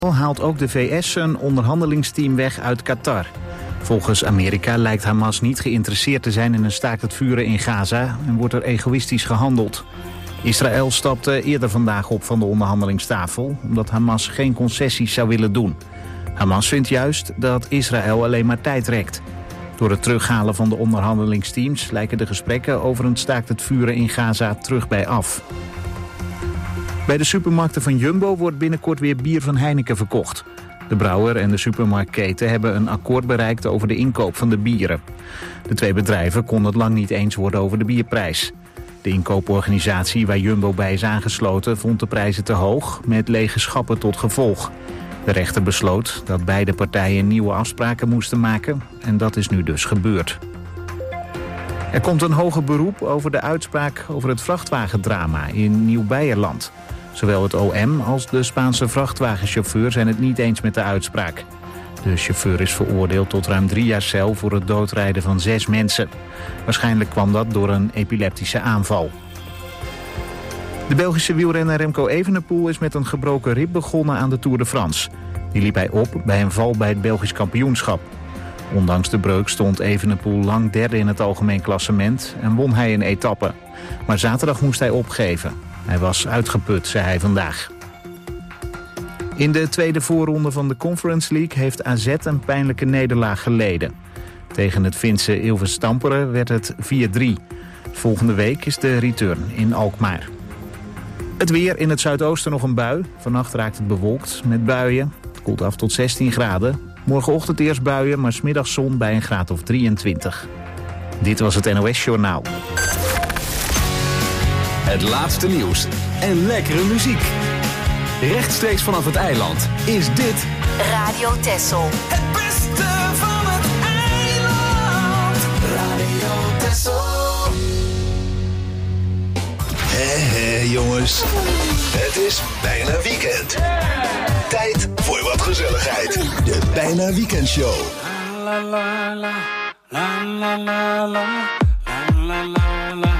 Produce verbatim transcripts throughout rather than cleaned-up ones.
haalt ook de V S een onderhandelingsteam weg uit Qatar. Volgens Amerika lijkt Hamas niet geïnteresseerd te zijn in een staakt het vuren in Gaza en wordt er egoïstisch gehandeld. Israël stapte eerder vandaag op van de onderhandelingstafel omdat Hamas geen concessies zou willen doen. Hamas vindt juist dat Israël alleen maar tijd rekt. Door het terughalen van de onderhandelingsteams lijken de gesprekken over een staakt het vuren in Gaza terug bij af. Bij de supermarkten van Jumbo wordt binnenkort weer bier van Heineken verkocht. De brouwer en de supermarktketen hebben een akkoord bereikt over de inkoop van de bieren. De twee bedrijven konden het lang niet eens worden over de bierprijs. De inkooporganisatie waar Jumbo bij is aangesloten vond de prijzen te hoog, met lege schappen tot gevolg. De rechter besloot dat beide partijen nieuwe afspraken moesten maken en dat is nu dus gebeurd. Er komt een hoger beroep over de uitspraak over het vrachtwagendrama in Nieuw-Beierland. Zowel het O M als de Spaanse vrachtwagenchauffeur zijn het niet eens met de uitspraak. De chauffeur is veroordeeld tot ruim drie jaar cel voor het doodrijden van zes mensen. Waarschijnlijk kwam dat door een epileptische aanval. De Belgische wielrenner Remco Evenepoel is met een gebroken rib begonnen aan de Tour de France. Die liep hij op bij een val bij het Belgisch kampioenschap. Ondanks de breuk stond Evenepoel lang derde in het algemeen klassement en won hij een etappe. Maar zaterdag moest hij opgeven. Hij was uitgeput, zei hij vandaag. In de tweede voorronde van de Conference League heeft A Z een pijnlijke nederlaag geleden. Tegen het Finse Ilves Tampere werd het vier drie. Volgende week is de return in Alkmaar. Het weer, in het zuidoosten nog een bui. Vannacht raakt het bewolkt met buien. Het koelt af tot zestien graden. Morgenochtend eerst buien, maar 's middags zon bij een graad of drieëntwintig. Dit was het N O S Journaal. Het laatste nieuws en lekkere muziek. Rechtstreeks vanaf het eiland is dit Radio Texel. Het beste van het eiland. Radio Texel. Hé hé jongens, het is bijna weekend. Tijd voor wat gezelligheid. De Bijna Weekendshow. La la la, la la la la, la la la la.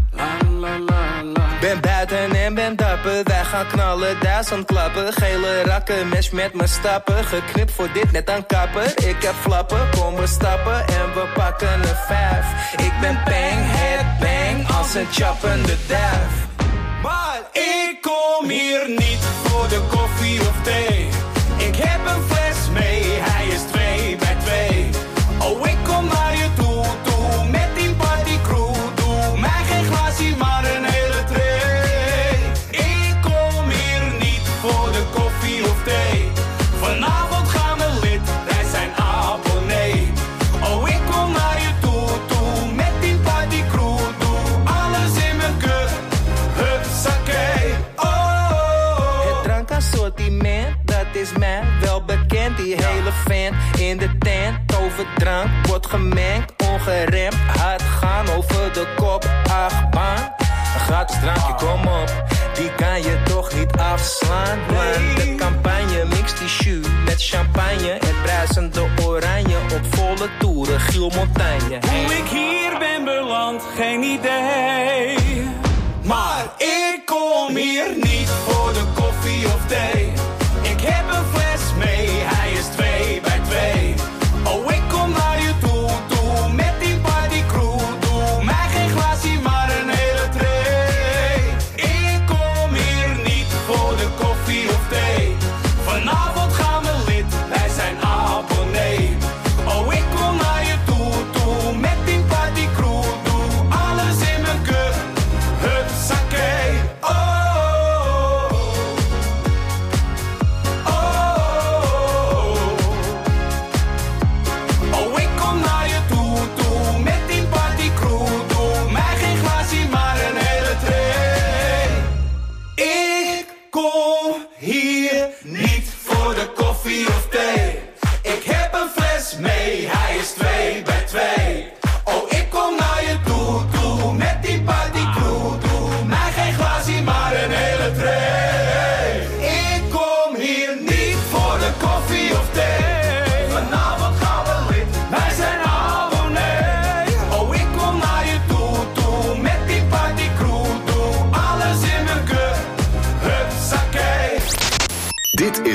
Ben buiten en ben dapper, wij gaan knallen, duizend klappen. Gele rakken, mes met me stappen. Geknipt voor dit net aan kapper. Ik heb flappen, kom we stappen en we pakken een vijf. Ik ben bang, head bang, als een chappende duif. Maar ik kom hier niet voor de koffie of thee. Ik heb een fles mee, hij is twee bij twee. Oh, ik kom naar je toe, toe, met die partycrew. Doe mij geen glasie, maar een hele tray. Ik kom hier niet voor de koffie of thee. Vanavond gaan we lid, wij zijn abonnee. Oh, ik kom naar je toe, toe, met die partycrew. Doe alles in mijn keur, hupsakee. Oh, het drankassortiment, dat is mij wel bekend. Die hele fan in de tent, over drank wordt gemengd. Ongeremd, hard gaan over de kop, achtbaan. Een gratis drankje, kom op, die kan je toch niet afslaan. Man, de campagne mixt die jus met champagne. Het bruisende oranje op volle toeren, Giel Montagne. Hoe ik hier ben beland, geen idee. Maar ik kom hier niet voor de koffie of thee. Ik heb een fles mee, hij is twee bij twee. Oh, ik kom naar je toe, toe, met die partycrew. Doe mij geen glasie, maar een hele tray. Ik kom hier niet voor de koffie of thee. Vanavond gaan we lid, wij zijn abonnee. Oh, ik kom naar je toe, toe, met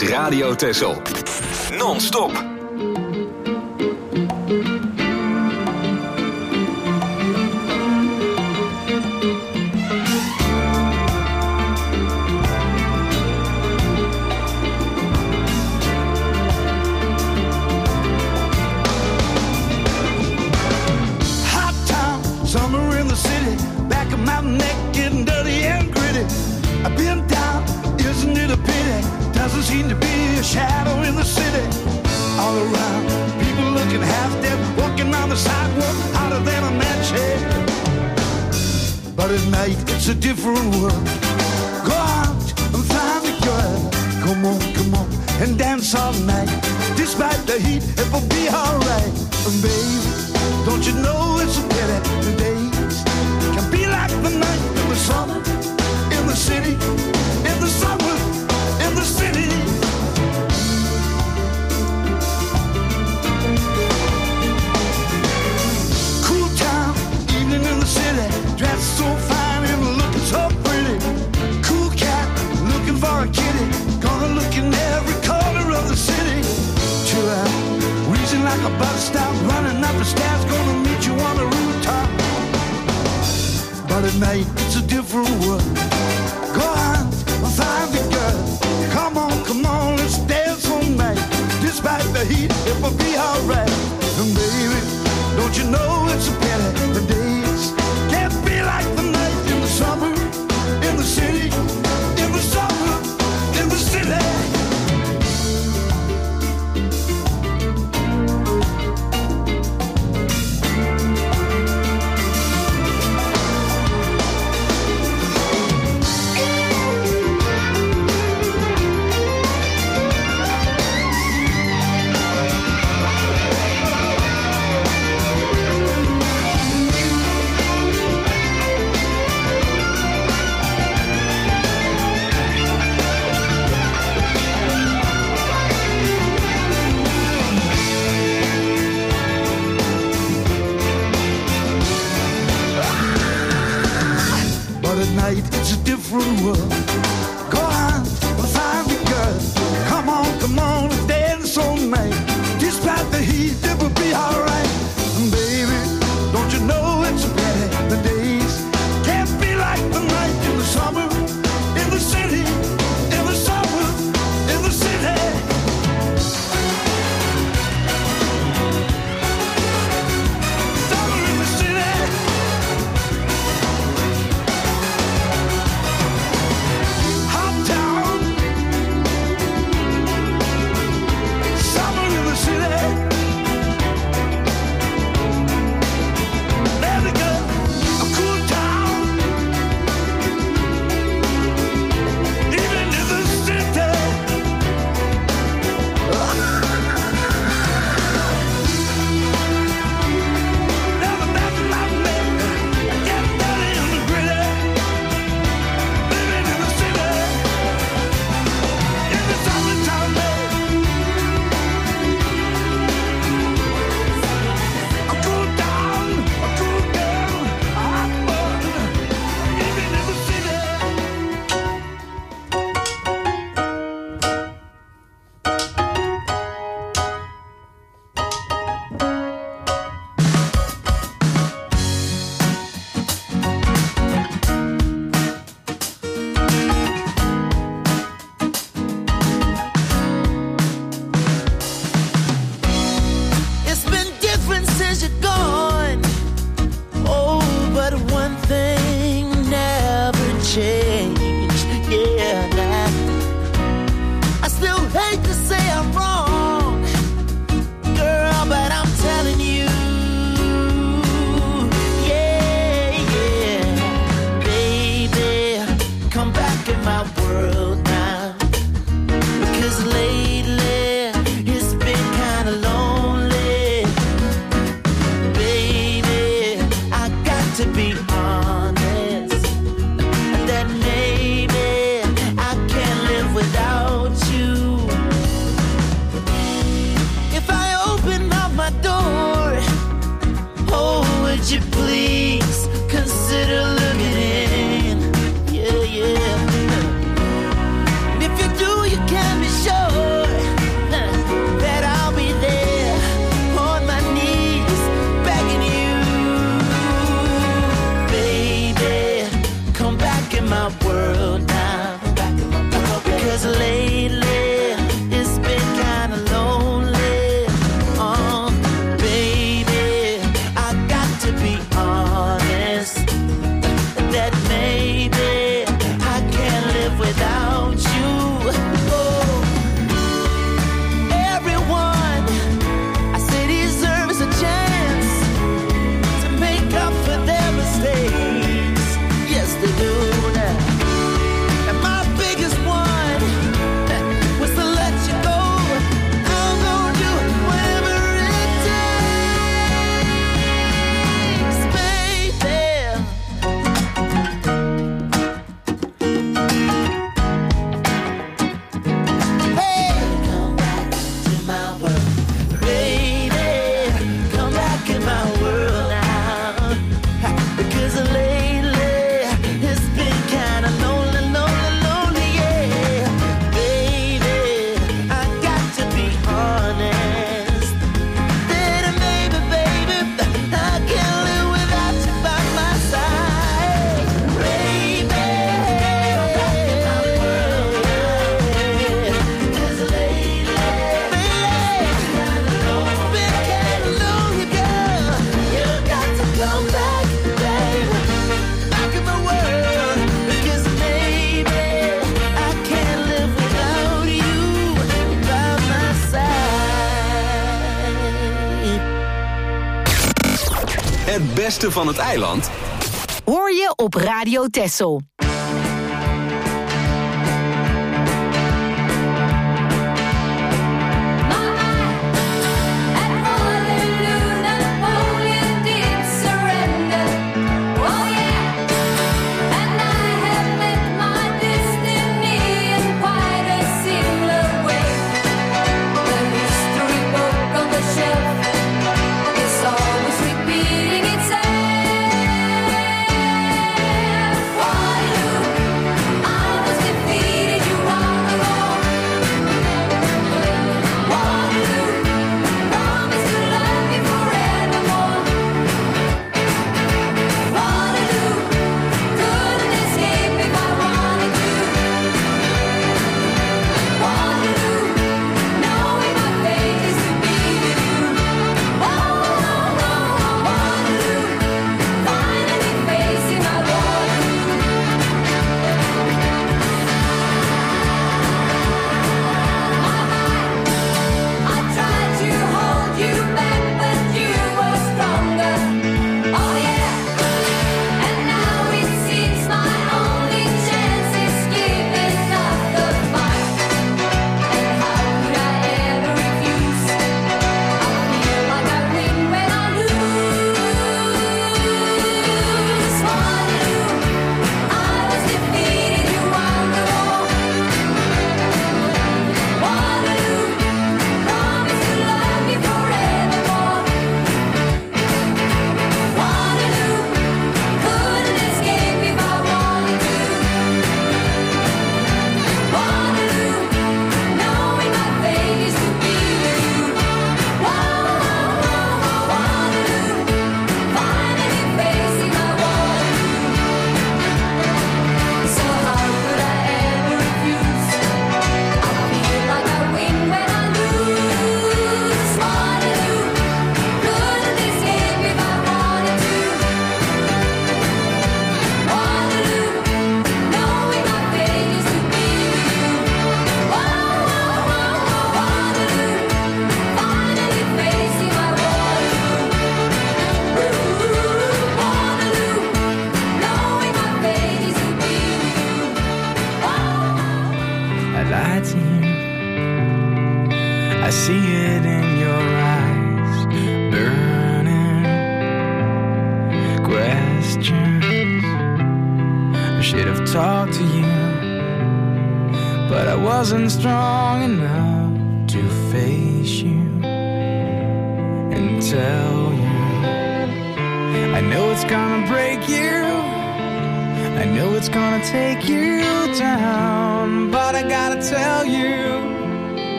is Radio Texel. Non-stop. Summer in the city, back of my neck getting dirty and gritty. I've been down, isn't it a pity? Doesn't seem to be a shadow in the city. All around, people looking half dead, walking on the sidewalk, hotter than a match head. But at night, it's a different world. Go out and find a girl. Come on, come on, and dance all night. Despite the heat, it will be alright. And baby, don't you know it's a pity the days can be like the night in the summer, in the city, in the summer, in the city. Cool town, evening in the city, dressed so fine and looking so pretty. Cool cat, looking for a kitty, gonna look in every corner of the city. Chill out, wheezing like a bus stop, running up the stairs, gonna meet you on the rooftop. But at night, it's a different world. Go on, find the girl. Come on, come on, let's dance all night. Despite the heat, it will be alright. And baby, don't you know it's a pity the days can't be like the night in the summer, in the city, in the summer, in the city. It's a different world. Go on, find the girl. Come on, come on, dance all night. Despite the heat, it will be alright. And baby, don't you know it's a pity the days can't be like the night in the summer, in the city, in the summer, in the city. Summer in the city. Het beste van het eiland hoor je op Radio Texel.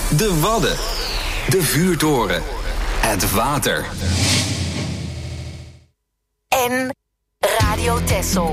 De Wadden. De vuurtoren. Het water. En Radio Texel.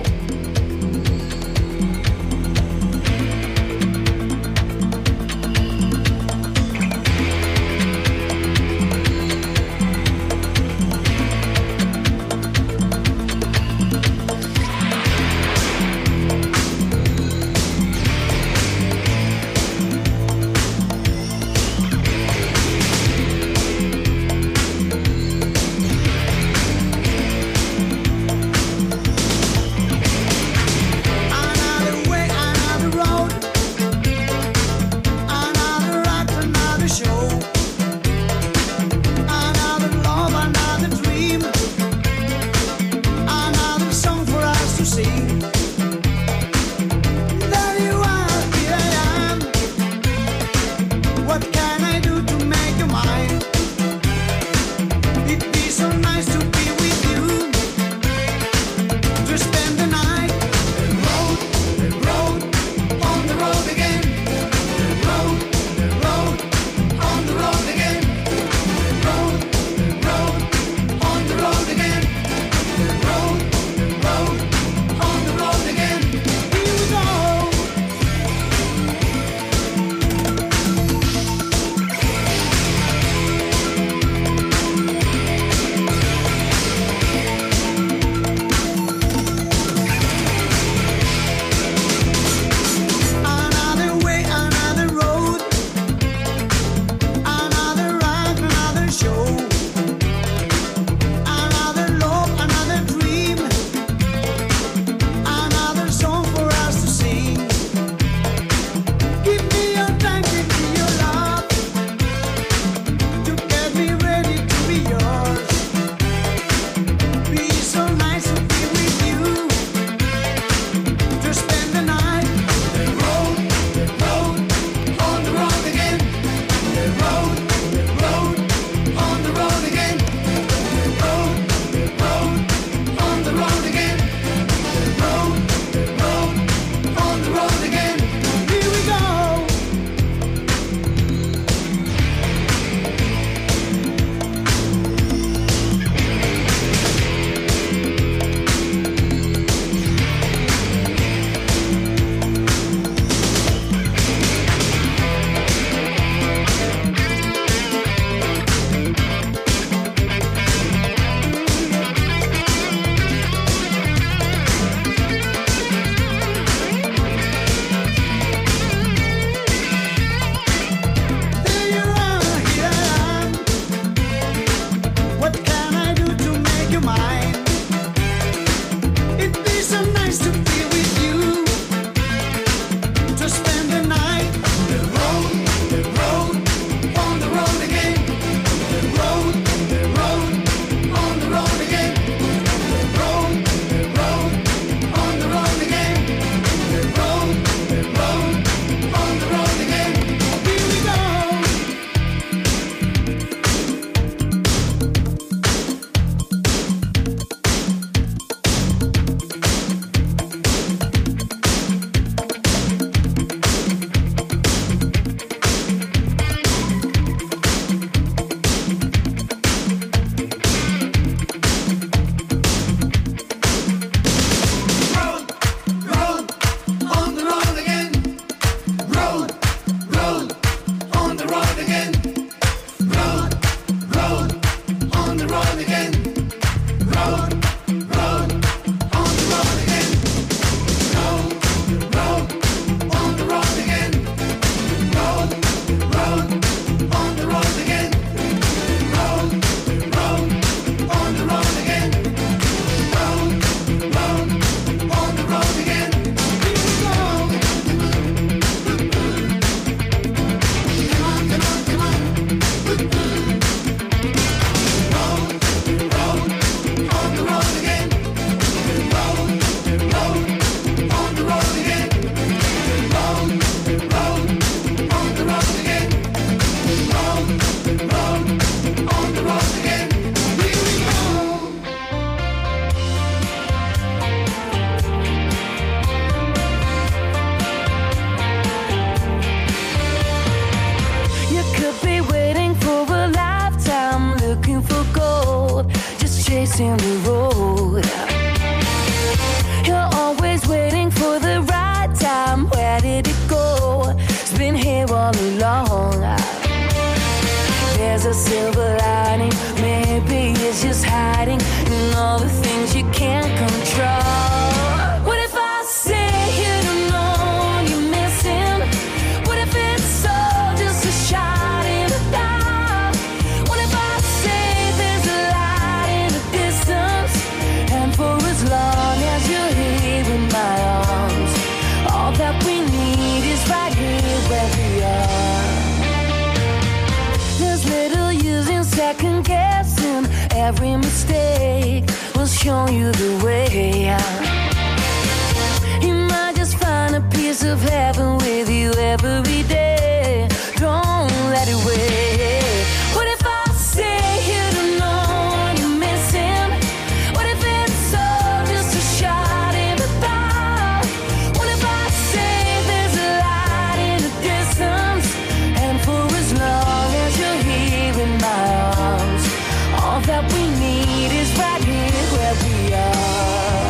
every mistake will show you the way out. You might just find a piece of heaven with you every day. Don't let it wait. What if I say you don't know what you're missing? What if it's all just a shot in the dark? What if I say there's a light in the distance, and for as long as you're here in my arms, all that we need is right here where we are.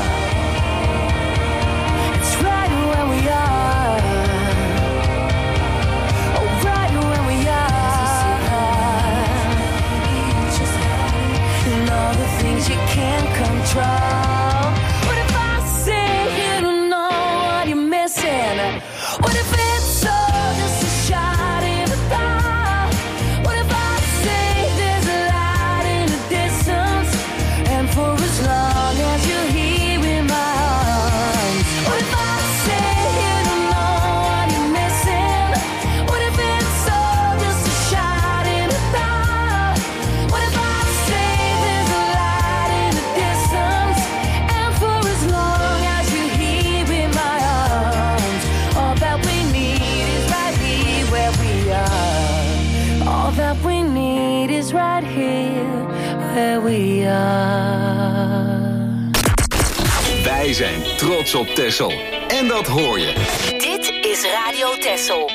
It's right where we are. Oh, right where we are. And all the things you can't control. What if I say you don't know what you're missing? What if it's all just a shot in the dark? What if I say there's a light in the distance, and for as long as you're here in my arms? What if I say you don't know what you're missing? What if it's all just a shot in the dark? What if I say there's a light in the distance, and for as long as you're here in my arms, all that we need is right here where we are. All that we need is right here where we are. Wij zijn trots op Texel. En dat hoor je. Dit is Radio Texel.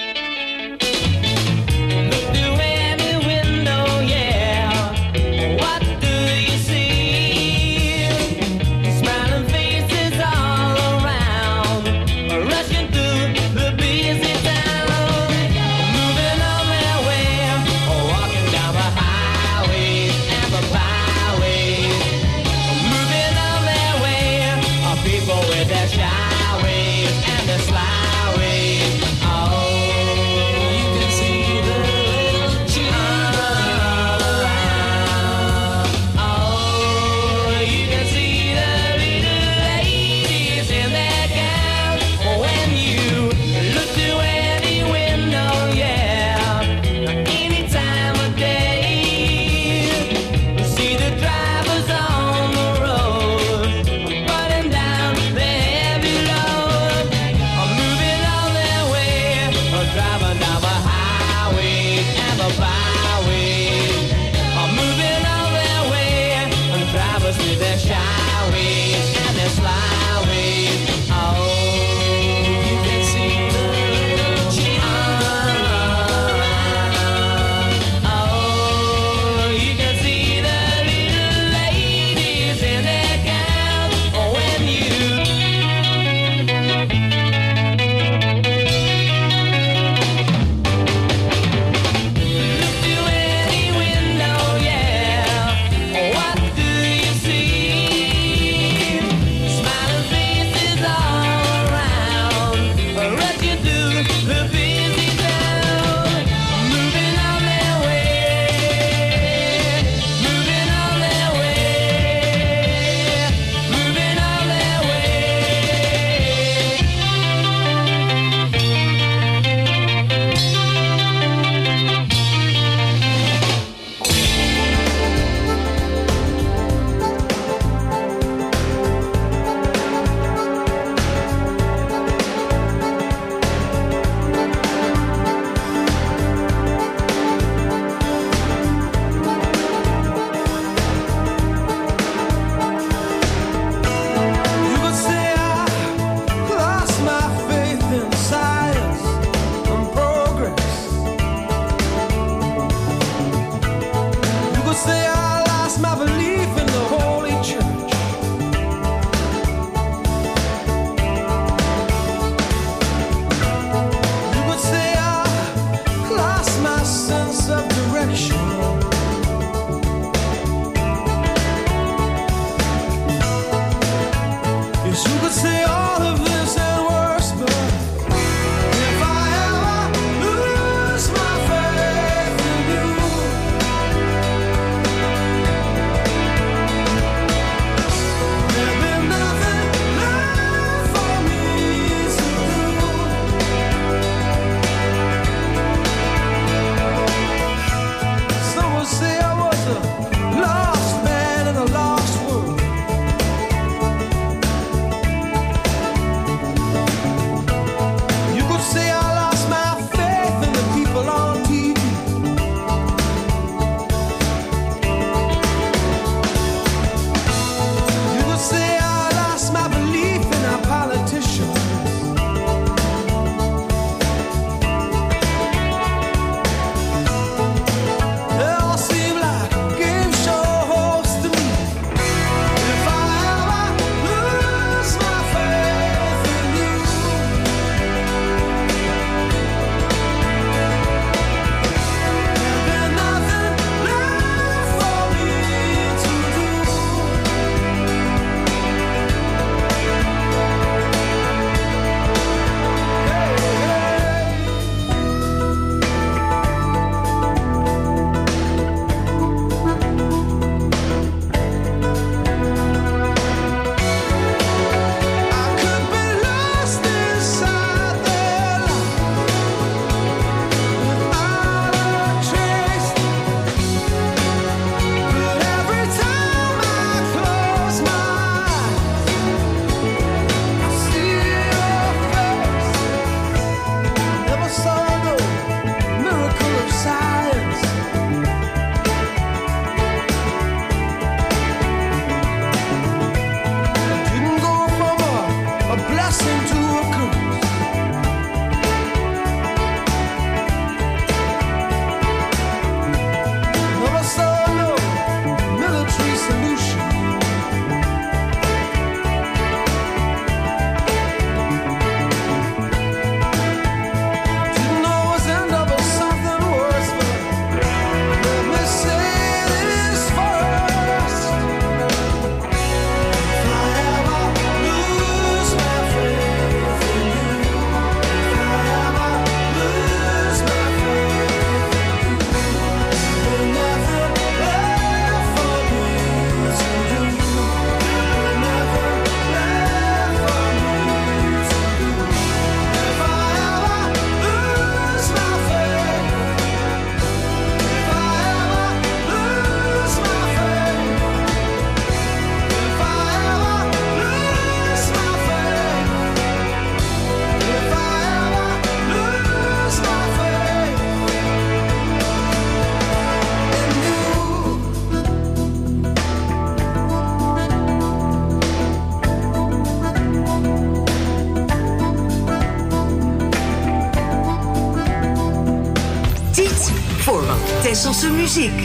Tesselse muziek.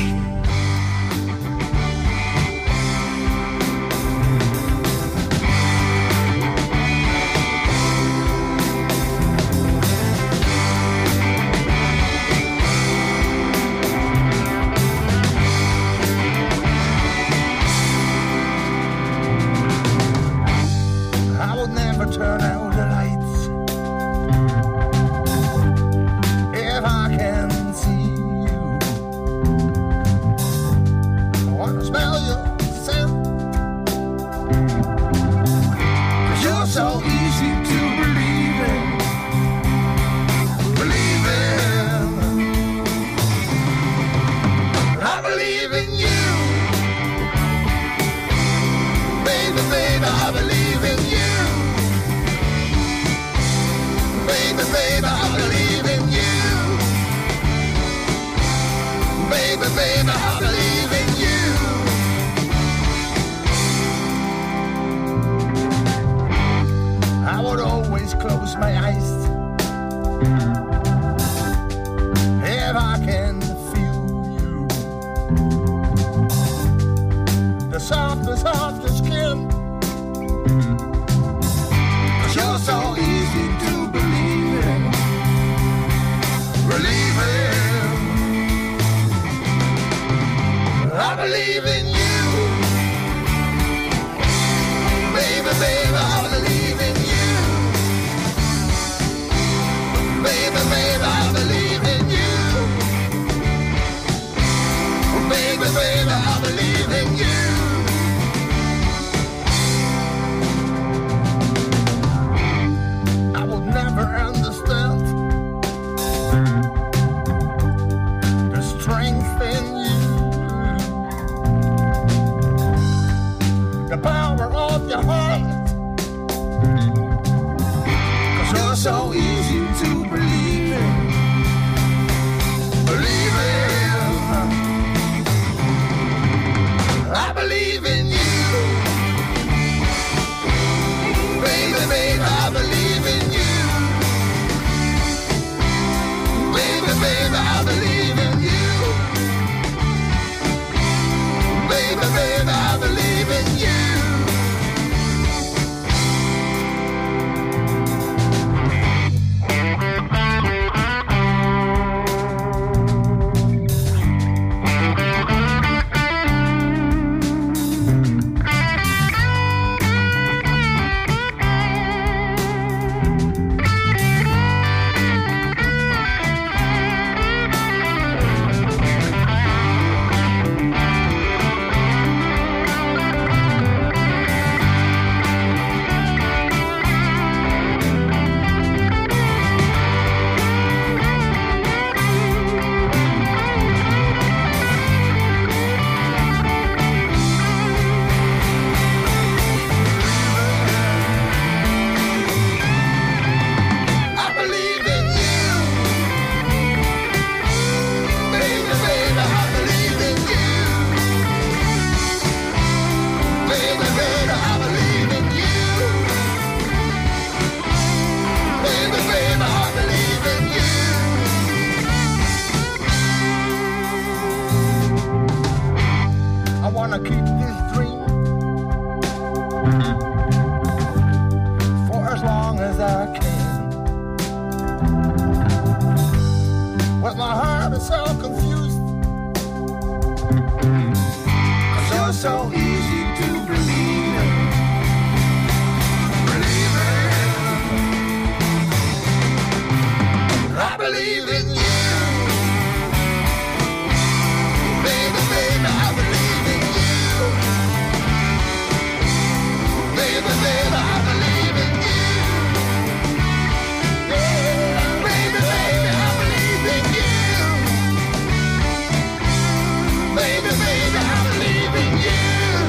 Baby, baby, I believe in you.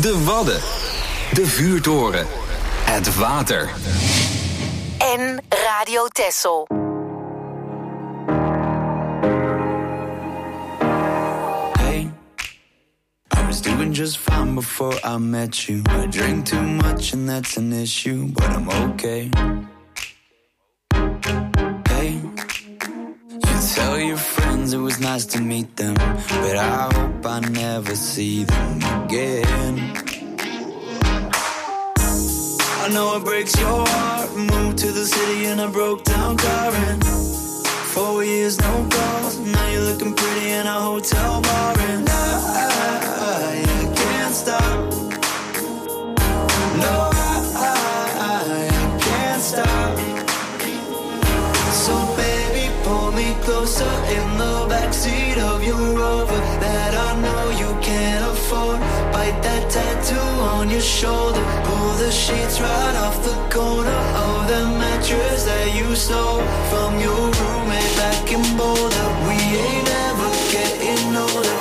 De Wadden. De vuurtoren. Het water. En Radio Texel. Hey, I was doing just fine before I met you. I drink too much and that's an issue, but I'm okay. Hey, you tell your friends it was nice to meet them, but I hope I never see them again. I know it breaks your heart. Moved to the city in a broke down car and four years no calls. Now you're looking pretty in a hotel bar and I, I, I can't stop. No, I, I, I can't stop. So baby, pull me closer in the backseat of your Rover that I know you can't afford. Bite that tattoo on your shoulder. Pull the sheets right off the corner of the mattress that you stole from your roommate back in Boulder. We ain't ever getting older.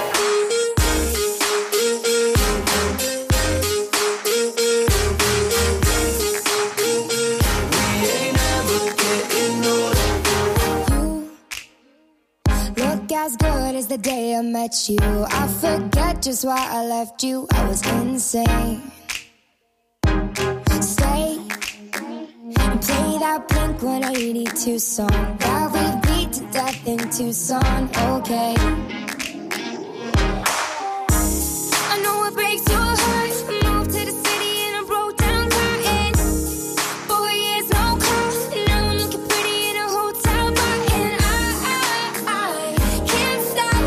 We ain't ever getting older. You look as good as the day I met you. I forget just why I left you. I was insane. Stay and play that Blink one eighty-two song that we beat to death in Tucson. Okay. I know it breaks your heart. Moved to the city in a broke down car and four years no call. Now I'm looking pretty in a hotel bar and I, I, I can't stop.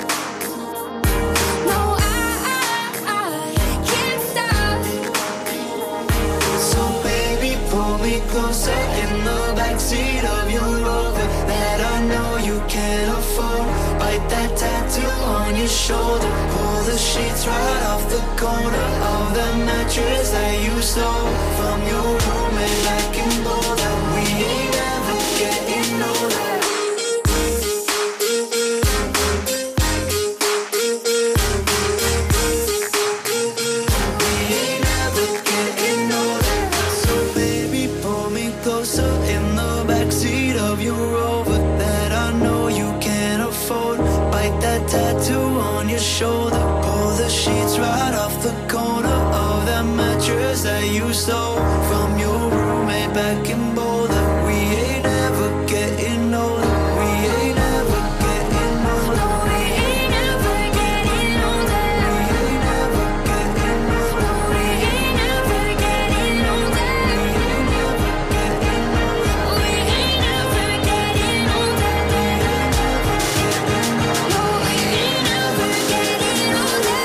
No, I, I, I can't stop. So baby, pull me closer in the backseat of your Rover that I know you can't afford. Bite that tattoo on your shoulder. Pull the sheets right off the corner of the mattress that you stole from your roommate back in Boulder. We ain't ever getting older. We ain't ever getting older. So baby, pull me closer in the backseat of your Rover that I know you can't afford. Bite that tattoo on your shoulder. Pull the sheets right off the corner of that mattress that you stole from your roommate back in Boulder. We ain't ever getting older. We ain't ever getting older. We ain't ever getting older. We ain't ever getting older. We ain't ever getting older. We ain't ever getting older. No, we ain't ever getting older.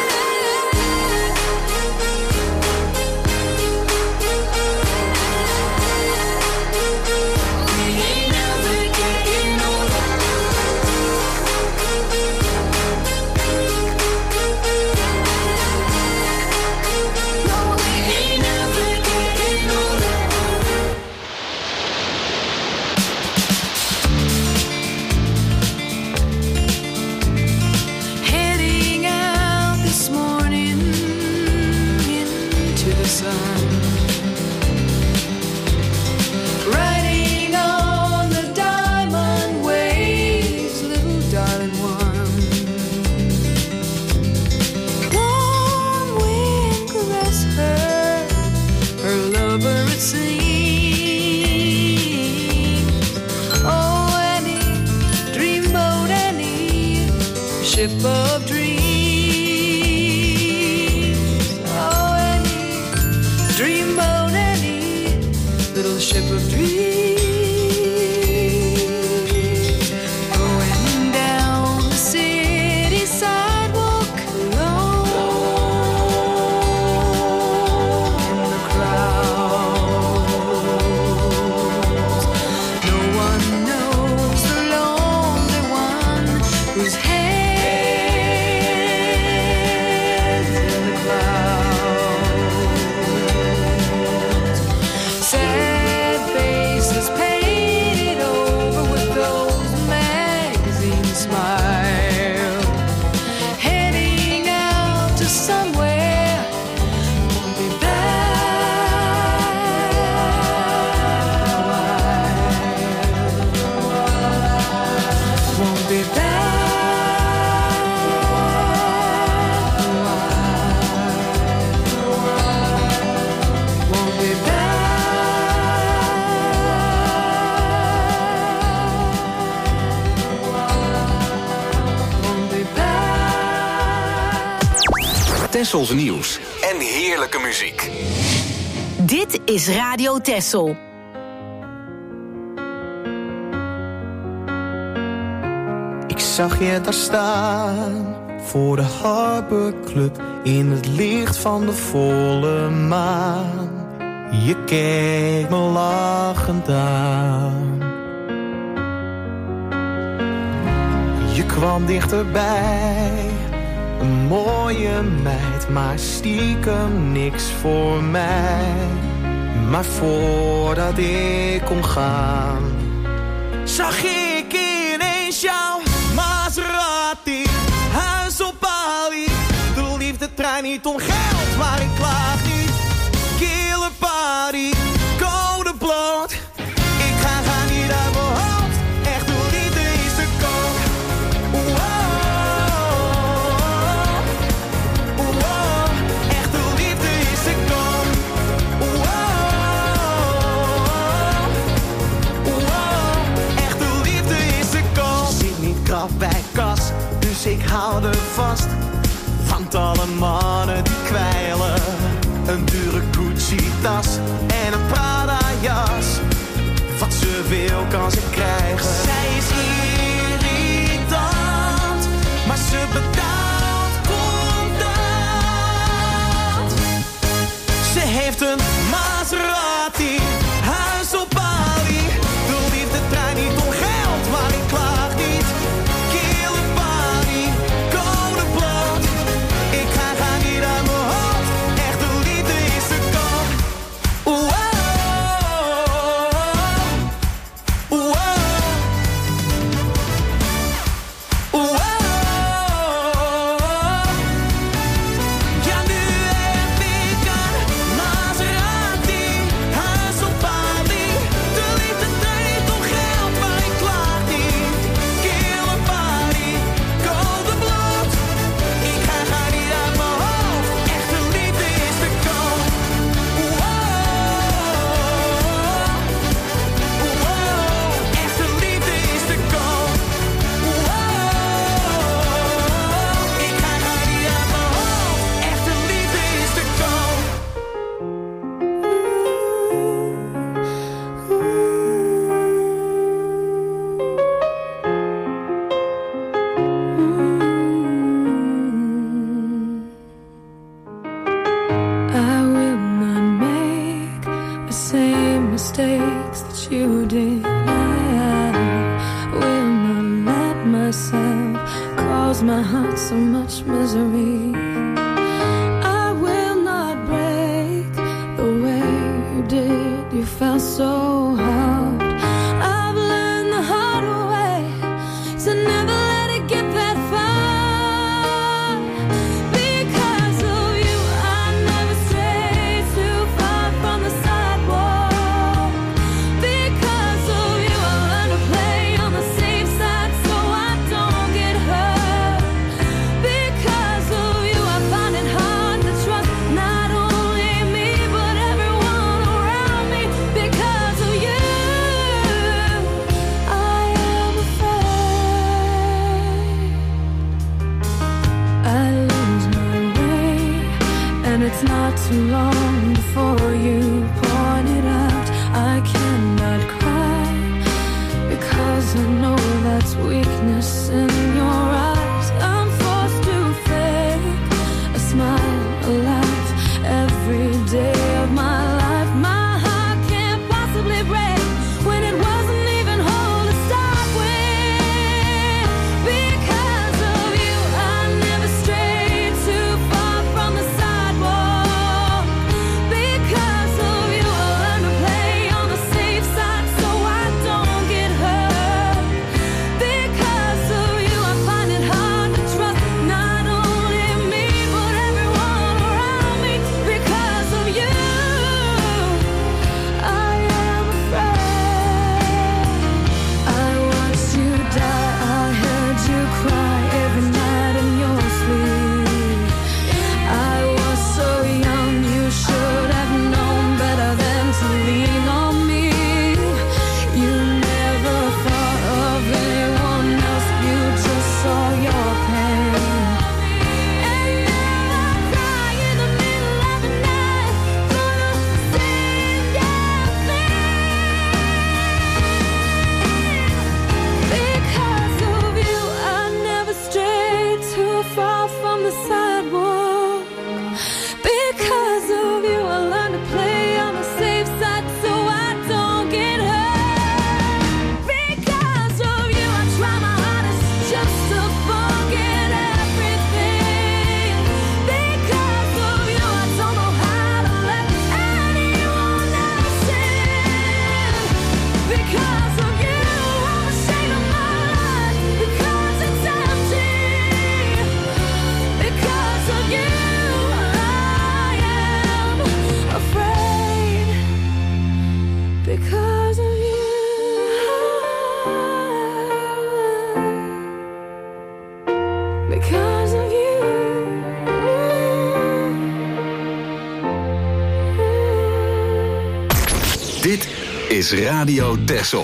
Tessels nieuws en heerlijke muziek. Dit is Radio Tessel. Ik zag je daar staan voor de Harbor Club in het licht van de volle maan. Je keek me lachend aan. Je kwam dichterbij, een mooie meid, maar stiekem niks voor mij. Maar voordat ik kon gaan, zag ik ineens jouw Maserati, huis op Bali. De liefdetrein niet om geld, maar ik klaag niet. Kille party, code bloot. Ik ga, ga niet uit mijn hoofd. Echt, de liefde is te koop. Wow, wow. Echt, de liefde is te koop. Wow, wow. Echt, de liefde is te koop. Zit niet krap bij kas, dus ik hou er vast. Want alle mannen die kwijlen, een dure Gucci-tas en een Prada-jas. Wat ze wil kan ze krijgen. Zij is irritant, maar ze betaalt contant. Ze heeft een Maserati, huis op Bali. De liefde draait niet om geld, maar ik klaag niet. Kille party, code bloot. Ik ga, ga niet uit mijn hoofd. Echt, de liefde is te koop. Wow, wow, wow. Ja, nu heb ik een Maserati, huis op Bali. De liefde draait niet om geld, maar ik klaag niet. Kille party, code bloot. Ik ga, ga niet uit mijn hoofd. Echt, de liefde is te koop. Wow, wow. Echt, de liefde is te koop. Wow, ik ga, ga niet uit mijn hoofd. Echt, de liefde is te koop. I will not make the same mistakes that you did. I will not let myself cause my heart so much misery. I will not break the way you did. You felt so hard. I've learned the hard way to never let it get that far. Because of you, I never strayed too far from the sidewalk. Because of you, I learned to play on the safe side so I don't get hurt. Because of you, I find it hard to trust not only me but everyone around me. Because of you, I am afraid I lose my way, and it's not too long before you point it out. I cannot cry because I know that's weakness in your eyes. I'm forced to fake a smile, a laugh every day of my life. My heart can't possibly break when it wasn't even whole to start with. Because of you, I never strayed too far from the sidewalk. Because of you, I learned to play on the safe side so I don't get hurt. Because of you, I find it hard to trust not only me but everyone is Radio Texel.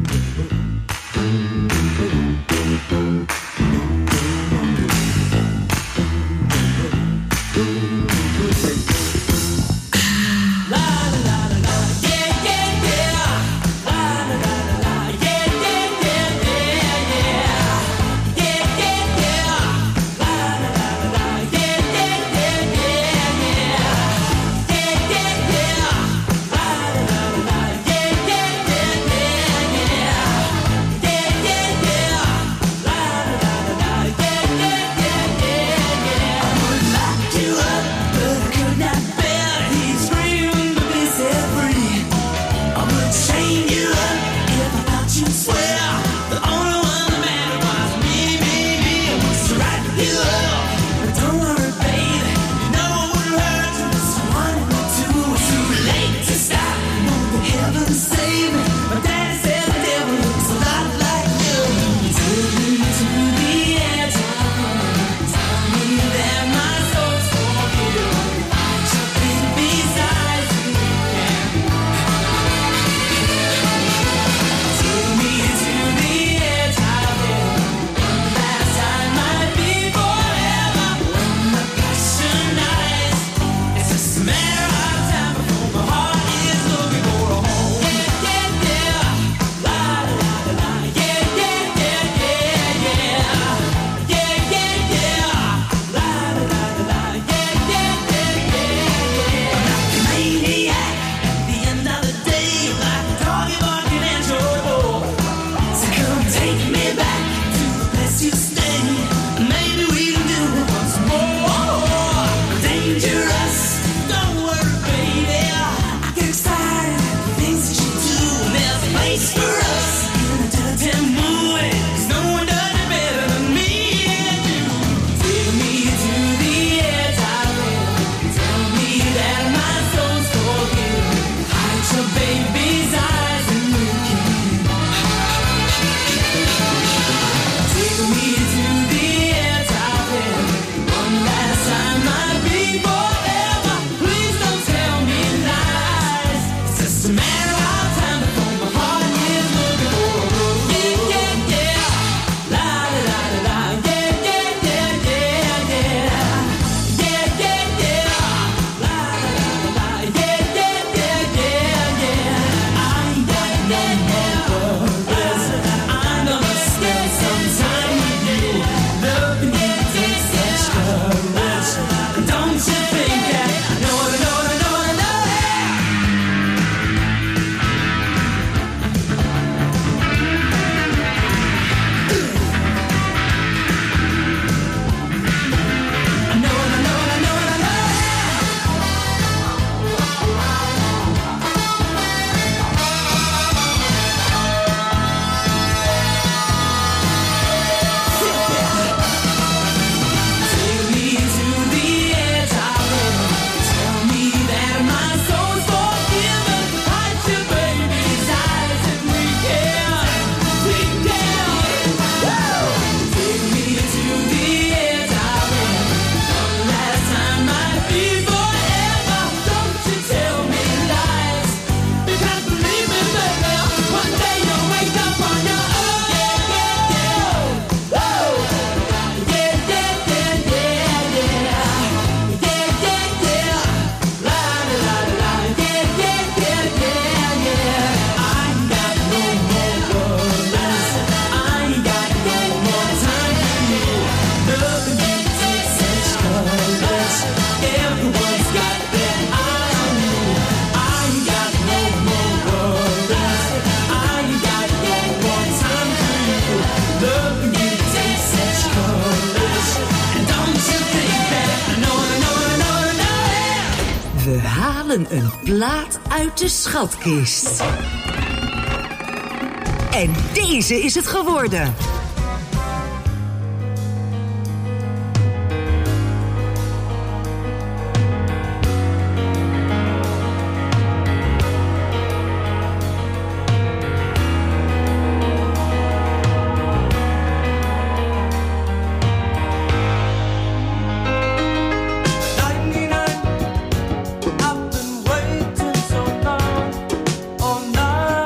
Een plaat uit de schatkist. En deze is het geworden. Oh, no.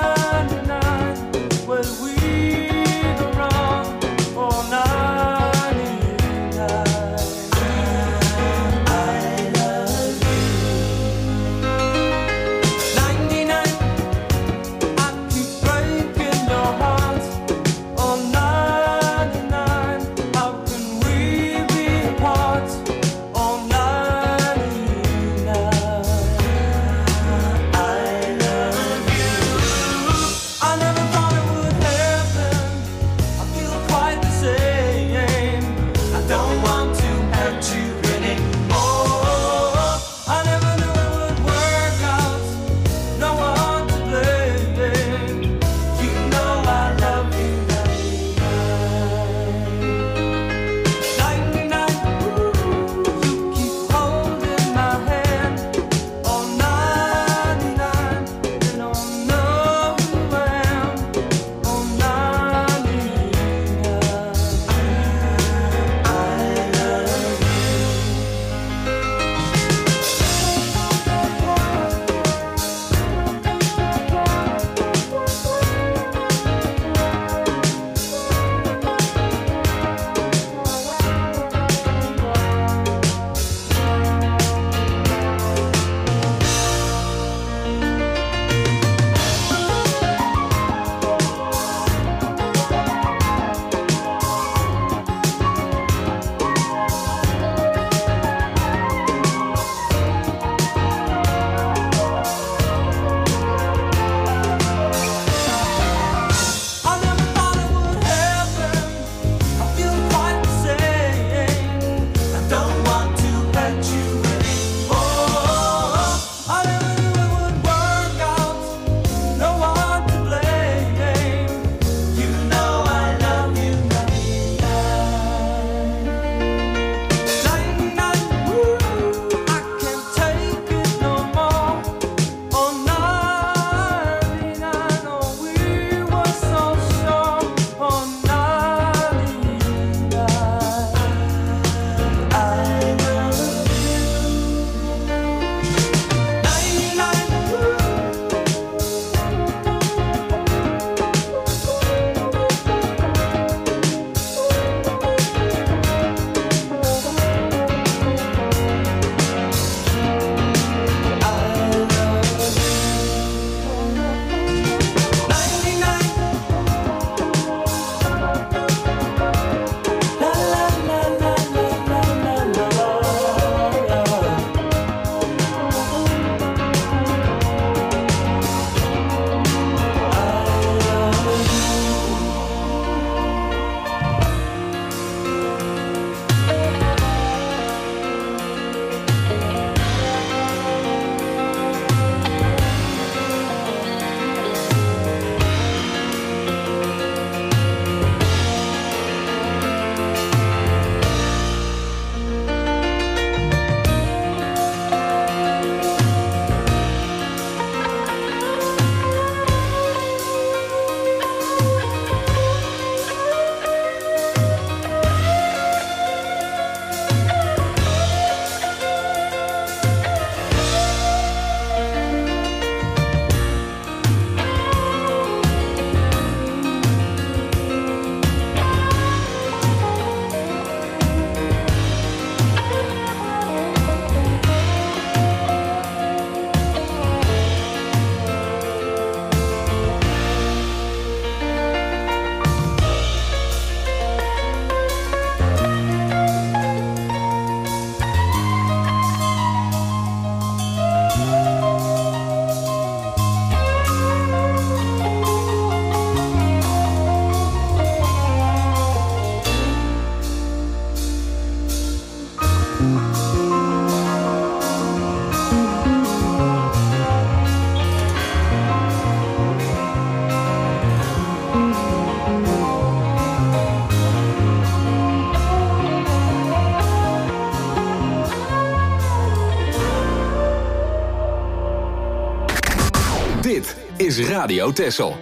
Dit is Radio Texel.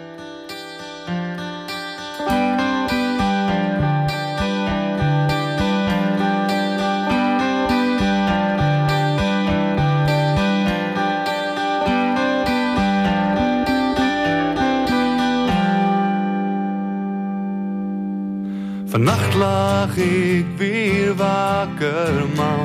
Vannacht lag ik weer wakker, man.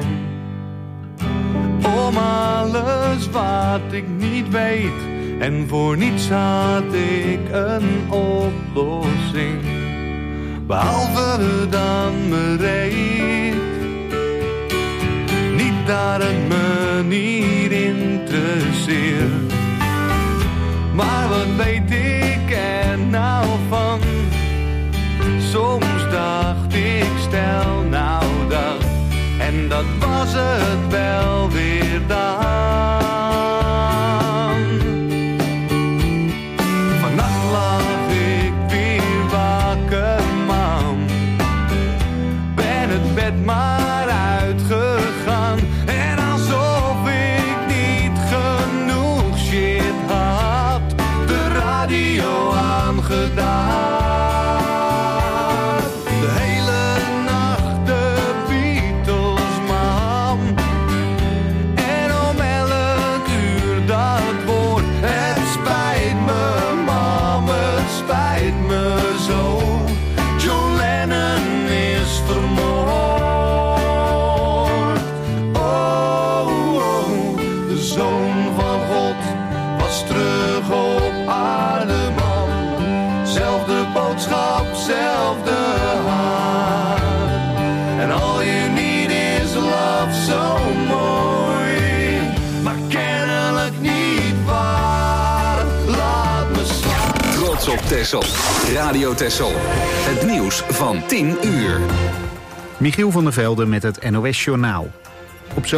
Om alles wat ik niet weet. En voor niets had ik een oplossing. Behalve dan bereid. Niet dat het me niet interesseert. Maar wat weet ik er nou van? Soms dacht ik, stel nou dat. En dat was het wel weer dan. Vannacht lag ik weer wakker, man. Ben het bed maar uitgegaan. En alsof ik niet genoeg shit had, de radio aangedaan. Op Texel. Radio Texel. Het nieuws van tien uur. Michiel van der Velde met het N O S Journaal. Op